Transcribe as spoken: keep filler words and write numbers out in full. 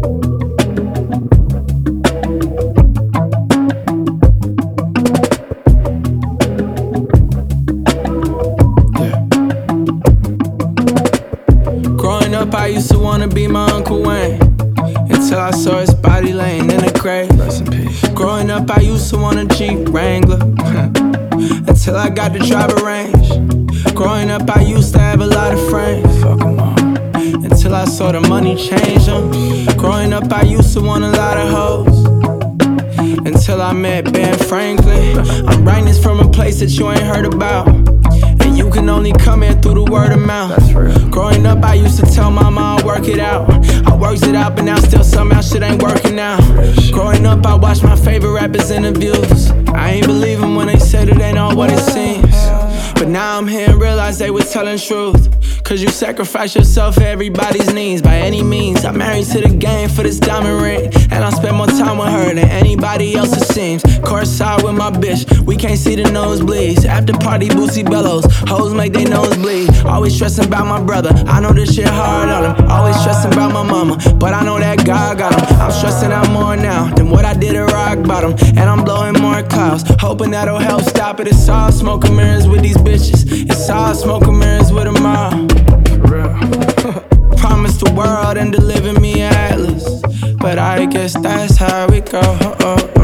Growing up, I used to wanna be my Uncle Wayne, until I saw his body laying in a grave. Rest in peace. Growing up, I used to want a Jeep Wrangler, until I got to drive a range. Growing up, I used to have a lot of friends, fuck 'em all, until I saw the money change them. Growing up, I used to want a lot of hoes, until I met Ben Franklin. I'm writing this from a place that you ain't heard about, and you can only come in through the word of mouth. That's real. Growing up, I used to tell mama I'll work it out. I worked it out, but now still somehow shit ain't working out. Growing up, I watched my favorite rappers' interviews. I ain't believe them when they said it ain't all what it seems. But now I'm here and realize they was telling truth. Cause you sacrifice yourself for everybody's needs by any means. I'm married to the game for this diamond ring, and I spend more time with her than anybody else it seems. Courtside with my bitch, we can't see the nosebleeds. After party, Boosie bellows, hoes make they nose bleed. Always stressing about my brother, I know this shit hard on him. Always stressing about my mama, but I know that God got him. I'm stressing out more now than what I did at rock bottom, and I'm blowing more clouds, hoping that'll help stop it. It's all smoke and mirrors with these bitches, it's all smoke and mirrors with them all. Promised the world and delivered me atlas, but I guess that's how it go.